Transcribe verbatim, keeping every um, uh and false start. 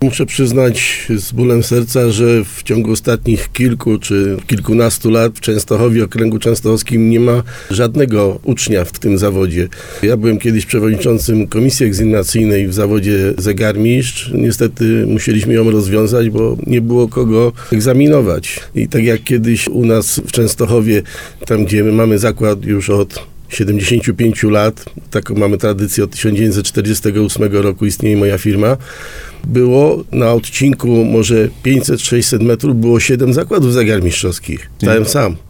Muszę przyznać z bólem serca, że w ciągu ostatnich kilku czy kilkunastu lat w Częstochowie, okręgu częstochowskim nie ma żadnego ucznia w tym zawodzie. Ja byłem kiedyś przewodniczącym komisji egzaminacyjnej w zawodzie zegarmistrz. Niestety musieliśmy ją rozwiązać, bo nie było kogo egzaminować. I tak jak kiedyś u nas w Częstochowie, tam gdzie my mamy zakład już od siedemdziesięciu pięciu lat, taką mamy tradycję, od tysiąc dziewięćset czterdziestego ósmego roku istnieje moja firma, było na odcinku może pięćset sześćset metrów, było siedem zakładów zegarmistrzowskich. Stałem sam.